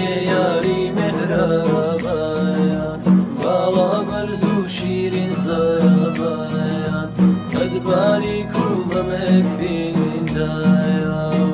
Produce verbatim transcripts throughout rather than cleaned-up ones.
یاری مهربان بالا برزو شیرین زبان ادباری کوممک فین دایان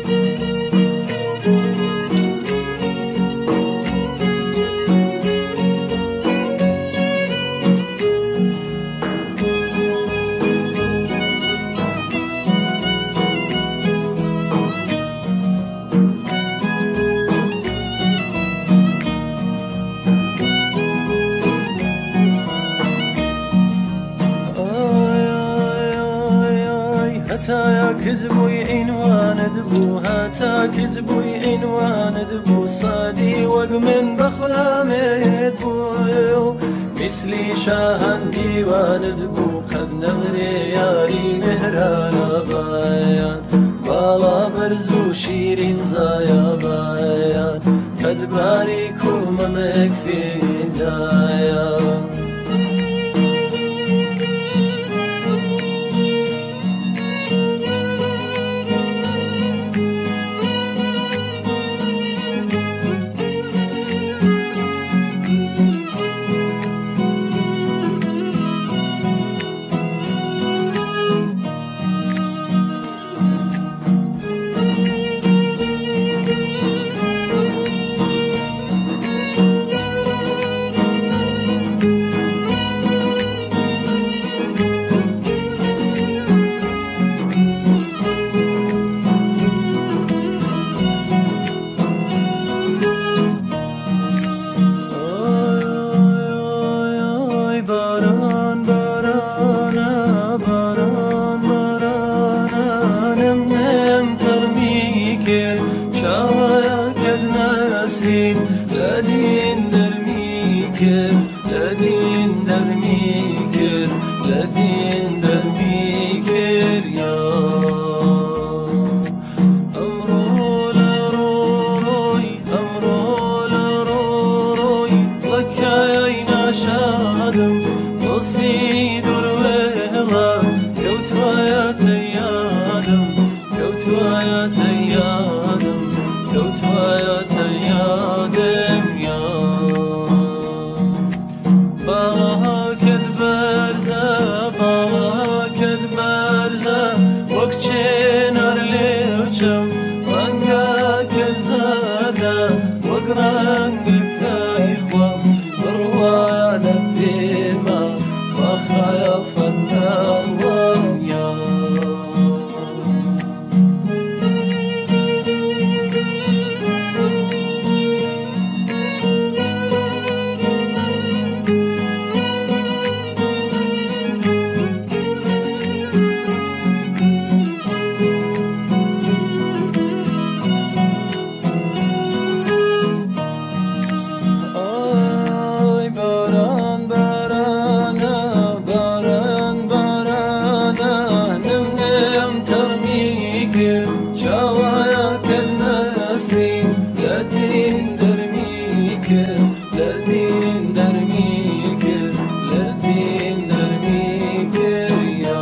هتايا كذبوي عنوان دبو هتا كذبوي عنوان دبو صادي وقمن بخلامي دبو مثلي شاهن ديوان دبو قد نغري ياري مهران بايان بالا برزو شيرين زايا بايان قد باريكو ممك في دايان لدين درميكر لدين درميكر لدين درميكر يا أمرو لروي أمرو لروي لك يا شادم وصيد الويلا كوتوا يا تيادم كوتوا يا تيادم كوتوا يا تيادم رنگك إخوة بروانا بما وخايف النخوة يا لدين درميكر لدين درميكر يا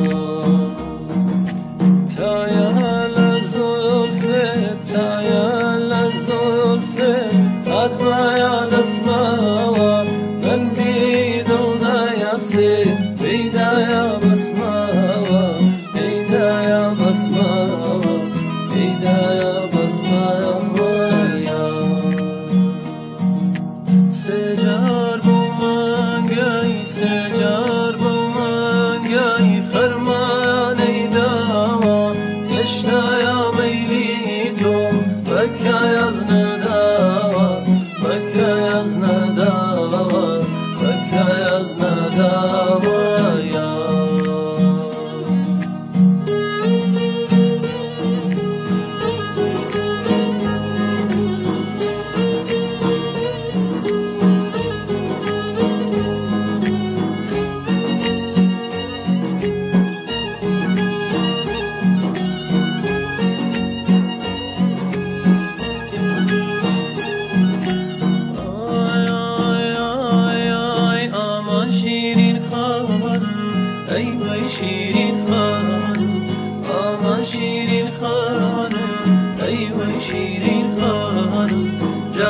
تايا لزولفة تايا لزولفة أدبا يا لسماوة من بيدو دا يبزي بيدا يا بسماوة بيدا يا بسماوة بيدا يا بسماوة سجار بومانگای سجار بومانگای خرمانی داوا اشتایا میلی تو بکای از نداوا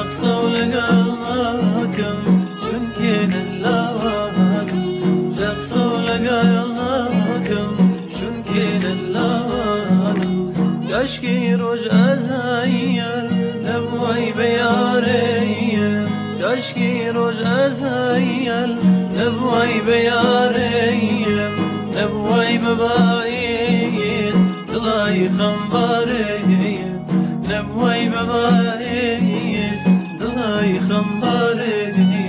جاقسە و لەگەڵناکەم چونکێ نەلاوانم جاقسە و لەگەڵناکەم چونکێ نەلاوانم کاشکی ڕۆژ ئازاییە نەبووای بە یارەیە کاشکی ڕۆژ ئازاییە نەبووای بە یارەیە نەبووای بە بایێت دڵای خەمبارەیە نەبووای بە بایێت دڵای خەمبارەیە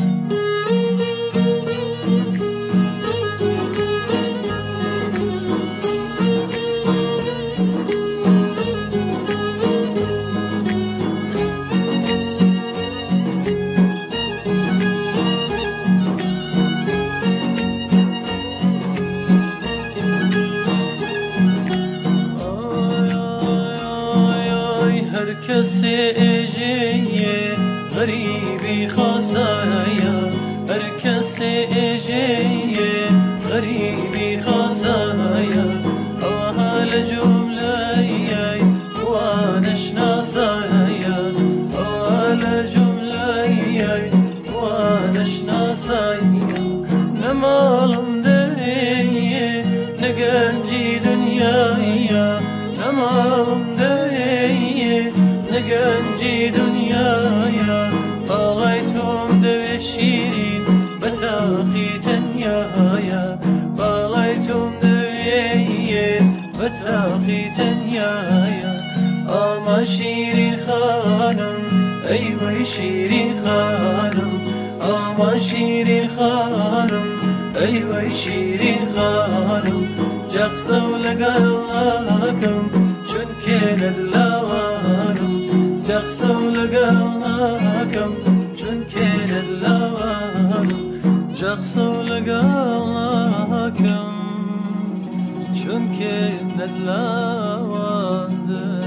کەسێ ئێژەیە غەریبی خۆزایە هەر کەسێ ئێژەیە غەریبی خۆزایە ئەوە لە جوملایە وا نەشناسایە ئەوە لە جوملایە وا نەشناسایە نەماڵم دەوێیە نەگەنجی دنیایە نەماڵم دەوێیە نەگەنجی دنیایە باڵای تۆم دەوێ شیرین بە تاقی تەنیایە باڵای تۆم دەوێیە بە تاقی تەنیایە ئاما شیرین خانم ئەی وەی شیرین خانم ئاما شیرین خانم ئەی وەی شیرین خانم جاقسە و لەگەڵناکەم چونکێ نەدلاوانم جاقسە و لەگەڵناکەم چونکێ نەدلاوانم جاقسە و لەگەڵناکەم چونکێ نەدلاوانم